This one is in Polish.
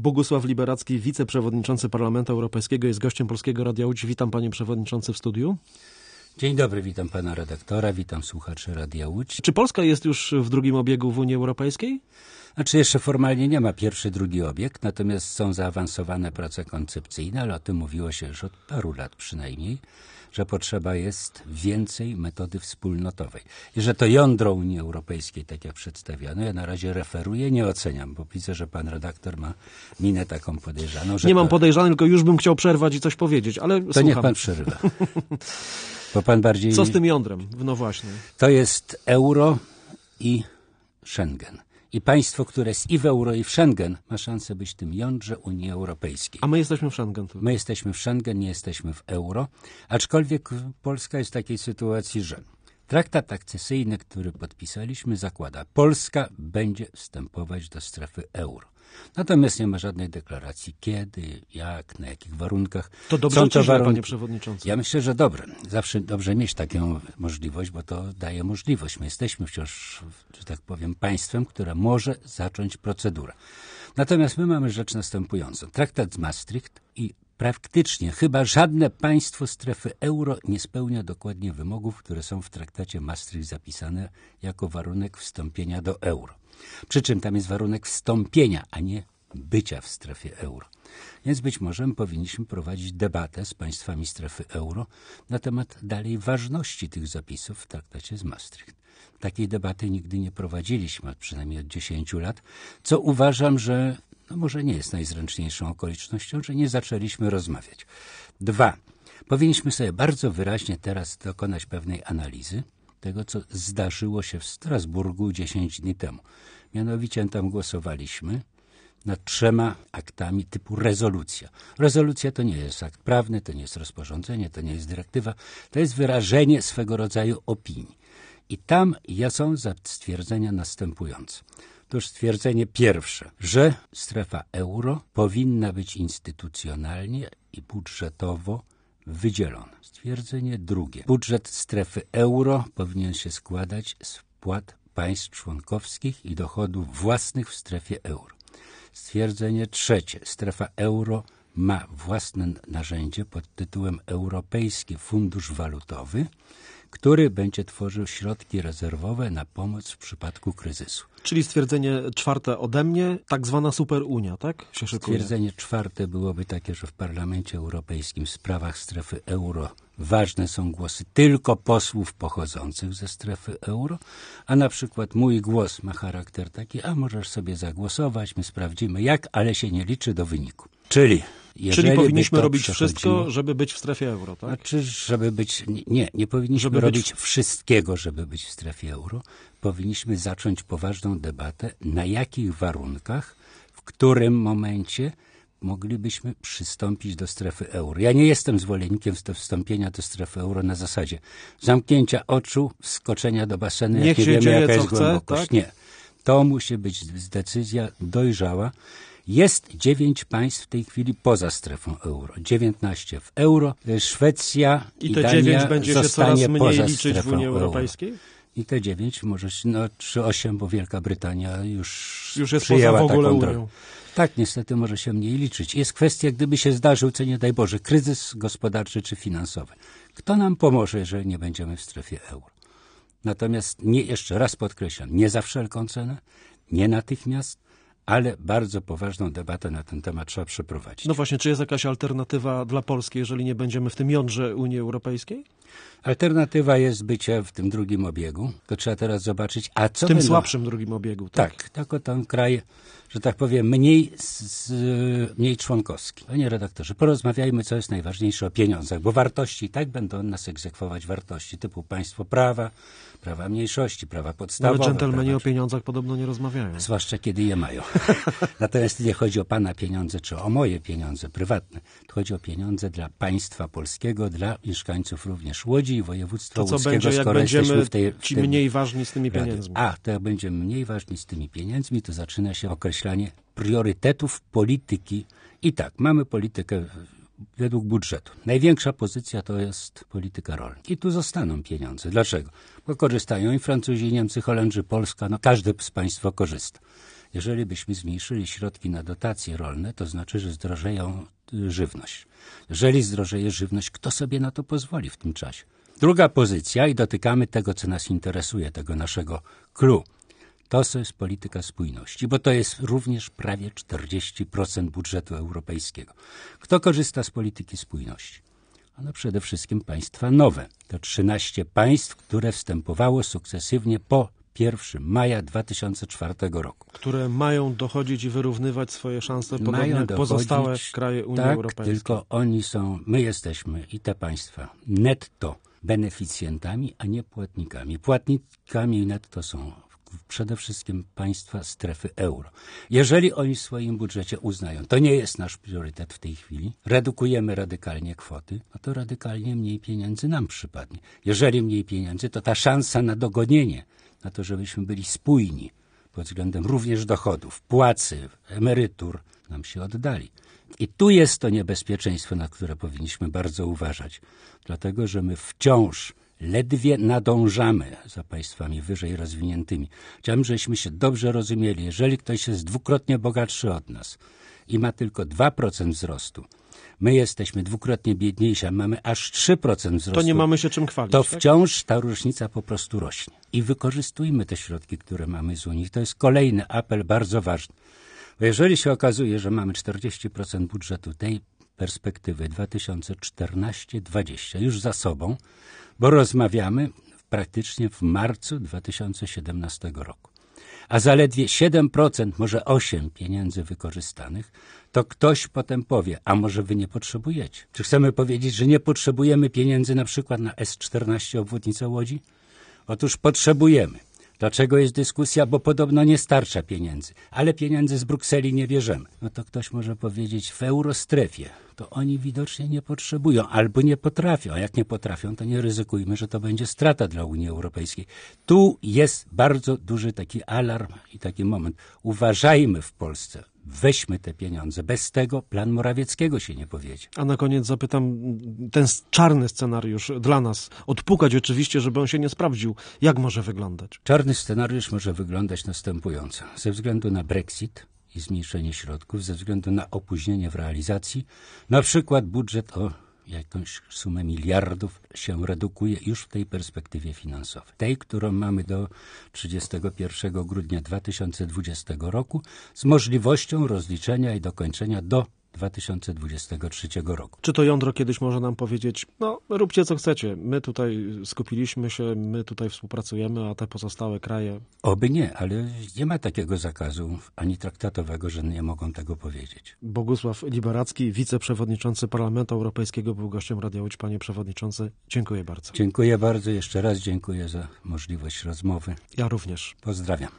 Bogusław Liberacki, wiceprzewodniczący Parlamentu Europejskiego, jest gościem Polskiego Radia Łódź. Witam, panie przewodniczący, w studiu. Dzień dobry, witam pana redaktora, witam słuchaczy Radia Łódź. Czy Polska jest już w drugim obiegu w Unii Europejskiej? Znaczy jeszcze formalnie nie ma pierwszy, drugi obieg, natomiast są zaawansowane prace koncepcyjne, ale o tym mówiło się już od paru lat przynajmniej, że potrzeba jest więcej metody wspólnotowej. I że to jądro Unii Europejskiej, tak jak przedstawiono, ja na razie referuję, nie oceniam, bo widzę, że pan redaktor ma minę taką podejrzaną. Że nie mam podejrzanej, tylko już bym chciał przerwać i coś powiedzieć, ale to słucham. niech pan przerywa. Bo pan bardziej... Co z tym jądrem? No właśnie. To jest euro i Schengen. I państwo, które jest i w euro, i w Schengen, ma szansę być tym jądrze Unii Europejskiej. A my jesteśmy w Schengen. Tylko. My jesteśmy w Schengen, nie jesteśmy w euro, aczkolwiek Polska jest w takiej sytuacji, że traktat akcesyjny, który podpisaliśmy, zakłada, Polska będzie wstępować do strefy euro. Natomiast nie ma żadnej deklaracji kiedy, jak, na jakich warunkach. To dobrze czy źle, panie przewodniczący? Ja myślę, że dobre. Zawsze dobrze mieć taką możliwość, bo to daje możliwość. My jesteśmy wciąż, że tak powiem, państwem, które może zacząć procedurę. Natomiast my mamy rzecz następującą. Traktat z Maastricht i praktycznie chyba żadne państwo strefy euro nie spełnia dokładnie wymogów, które są w traktacie Maastricht zapisane jako warunek wstąpienia do euro. Przy czym tam jest warunek wstąpienia, a nie bycia w strefie euro. Więc być może powinniśmy prowadzić debatę z państwami strefy euro na temat dalej ważności tych zapisów w traktacie z Maastricht. Takiej debaty nigdy nie prowadziliśmy, przynajmniej od 10 lat, co uważam, że może nie jest najzręczniejszą okolicznością, że nie zaczęliśmy rozmawiać. 2. Powinniśmy sobie bardzo wyraźnie teraz dokonać pewnej analizy tego, co zdarzyło się w Strasburgu 10 dni temu. Mianowicie tam głosowaliśmy nad 3 aktami typu rezolucja. Rezolucja to nie jest akt prawny, to nie jest rozporządzenie, to nie jest dyrektywa, to jest wyrażenie swego rodzaju opinii. I tam są stwierdzenia następujące. Otóż stwierdzenie pierwsze, że strefa euro powinna być instytucjonalnie i budżetowo wydzielona. Stwierdzenie drugie. Budżet strefy euro powinien się składać z wpłat państw członkowskich i dochodów własnych w strefie euro. Stwierdzenie trzecie. Strefa euro ma własne narzędzie pod tytułem Europejski Fundusz Walutowy, który będzie tworzył środki rezerwowe na pomoc w przypadku kryzysu. Czyli stwierdzenie czwarte ode mnie, tak zwana superunia, tak? Się szykuje. Stwierdzenie czwarte byłoby takie, że w Parlamencie Europejskim w sprawach strefy euro ważne są głosy tylko posłów pochodzących ze strefy euro, a na przykład mój głos ma charakter taki, a możesz sobie zagłosować, my sprawdzimy jak, ale się nie liczy do wyniku. Czyli powinniśmy robić wszystko, żeby być w strefie euro, tak? Znaczy, żeby być... Nie powinniśmy robić wszystkiego, żeby być w strefie euro. Powinniśmy zacząć poważną debatę, na jakich warunkach, w którym momencie moglibyśmy przystąpić do strefy euro. Ja nie jestem zwolennikiem wstąpienia do strefy euro na zasadzie zamknięcia oczu, wskoczenia do basenu, jak nie wiemy, jaka jest głębokość. Tak? Nie. To musi być decyzja dojrzała. Jest 9 państw w tej chwili poza strefą euro. 19 w euro. Szwecja i Dania 9 będzie się coraz mniej liczyć w Unii Europejskiej? I te 9 może się, czy 8, bo Wielka Brytania już jest przyjęła poza w ogóle taką Unią. drogę. Tak, niestety może się mniej liczyć. Jest kwestia, gdyby się zdarzył, co nie daj Boże, kryzys gospodarczy czy finansowy. Kto nam pomoże, jeżeli nie będziemy w strefie euro? Natomiast jeszcze raz podkreślam, nie za wszelką cenę, nie natychmiast, ale bardzo poważną debatę na ten temat trzeba przeprowadzić. No właśnie, czy jest jakaś alternatywa dla Polski, jeżeli nie będziemy w tym jądrze Unii Europejskiej? Alternatywa jest bycie w tym drugim obiegu. To trzeba teraz zobaczyć, a co w tym słabszym drugim obiegu. Tak, tylko ten kraj, że tak powiem, mniej członkowski. Panie redaktorze, porozmawiajmy, co jest najważniejsze o pieniądzach, bo wartości i tak będą nas egzekwować wartości typu państwo prawa, prawa mniejszości, prawa podstawowe. Ale dżentelmeni o pieniądzach podobno nie rozmawiają. Zwłaszcza kiedy je mają. Natomiast nie chodzi o pana pieniądze, czy o moje pieniądze prywatne. To chodzi o pieniądze dla państwa polskiego, dla mieszkańców również Łodzi i województwa łódzkiego. To co będzie, jak będziemy ci mniej ważni z tymi pieniędzmi? To jak będziemy mniej ważni z tymi pieniędzmi, to zaczyna się określanie priorytetów polityki. I tak, mamy politykę według budżetu. Największa pozycja to jest polityka rolna. I tu zostaną pieniądze. Dlaczego? Bo korzystają i Francuzi, i Niemcy, Holendrzy, Polska. Każde z państwa korzysta. Jeżeli byśmy zmniejszyli środki na dotacje rolne, to znaczy, że zdrożeją żywność. Jeżeli zdrożeje żywność, kto sobie na to pozwoli w tym czasie? Druga pozycja i dotykamy tego, co nas interesuje, tego naszego clou. To jest polityka spójności, bo to jest również prawie 40% budżetu europejskiego. Kto korzysta z polityki spójności? No przede wszystkim państwa nowe. To 13 państw, które wstępowało sukcesywnie po 1 maja 2004 roku. Które mają dochodzić i wyrównywać swoje szanse, podobnie jak pozostałe kraje Unii Europejskiej. Tylko my jesteśmy i te państwa netto beneficjentami, a nie płatnikami. Płatnikami netto są przede wszystkim państwa strefy euro. Jeżeli oni w swoim budżecie uznają, to nie jest nasz priorytet w tej chwili, redukujemy radykalnie kwoty, no to radykalnie mniej pieniędzy nam przypadnie. Jeżeli mniej pieniędzy, to ta szansa na dogonienie, na to, żebyśmy byli spójni pod względem również dochodów, płacy, emerytur, nam się oddali. I tu jest to niebezpieczeństwo, na które powinniśmy bardzo uważać, dlatego że my wciąż ledwie nadążamy za państwami wyżej rozwiniętymi. Chciałbym, żebyśmy się dobrze rozumieli. Jeżeli ktoś jest dwukrotnie bogatszy od nas i ma tylko 2% wzrostu, my jesteśmy dwukrotnie biedniejsi, a mamy aż 3% wzrostu. To nie mamy się czym chwalić. To tak? wciąż ta różnica po prostu rośnie. I wykorzystujmy te środki, które mamy z Unii. To jest kolejny apel bardzo ważny. Bo jeżeli się okazuje, że mamy 40% budżetu tej perspektywy 2014-2020 już za sobą, bo rozmawiamy praktycznie w marcu 2017 roku. A zaledwie 7%, może 8% pieniędzy wykorzystanych, to ktoś potem powie, a może wy nie potrzebujecie? Czy chcemy powiedzieć, że nie potrzebujemy pieniędzy na przykład na S14 obwodnicę Łodzi? Otóż potrzebujemy. Dlaczego jest dyskusja? Bo podobno nie starcza pieniędzy, ale pieniędzy z Brukseli nie bierzemy. No to ktoś może powiedzieć, w eurostrefie to oni widocznie nie potrzebują albo nie potrafią, a jak nie potrafią, to nie ryzykujmy, że to będzie strata dla Unii Europejskiej. Tu jest bardzo duży taki alarm i taki moment. Uważajmy w Polsce. Weźmy te pieniądze. Bez tego plan Morawieckiego się nie powiedzie. A na koniec zapytam, ten czarny scenariusz dla nas, odpukać oczywiście, żeby on się nie sprawdził, jak może wyglądać? Czarny scenariusz może wyglądać następująco. Ze względu na Brexit i zmniejszenie środków, ze względu na opóźnienie w realizacji, na przykład budżet o jakąś sumę miliardów się redukuje już w tej perspektywie finansowej. Tej, którą mamy do 31 grudnia 2020 roku z możliwością rozliczenia i dokończenia do 2023 roku. Czy to jądro kiedyś może nam powiedzieć, no róbcie co chcecie, my tutaj skupiliśmy się, my tutaj współpracujemy, a te pozostałe kraje... Oby nie, ale nie ma takiego zakazu ani traktatowego, że nie mogą tego powiedzieć. Bogusław Liberacki, wiceprzewodniczący Parlamentu Europejskiego, był gościem Radia Łódź. Panie przewodniczący, dziękuję bardzo. Dziękuję bardzo, jeszcze raz dziękuję za możliwość rozmowy. Ja również. Pozdrawiam.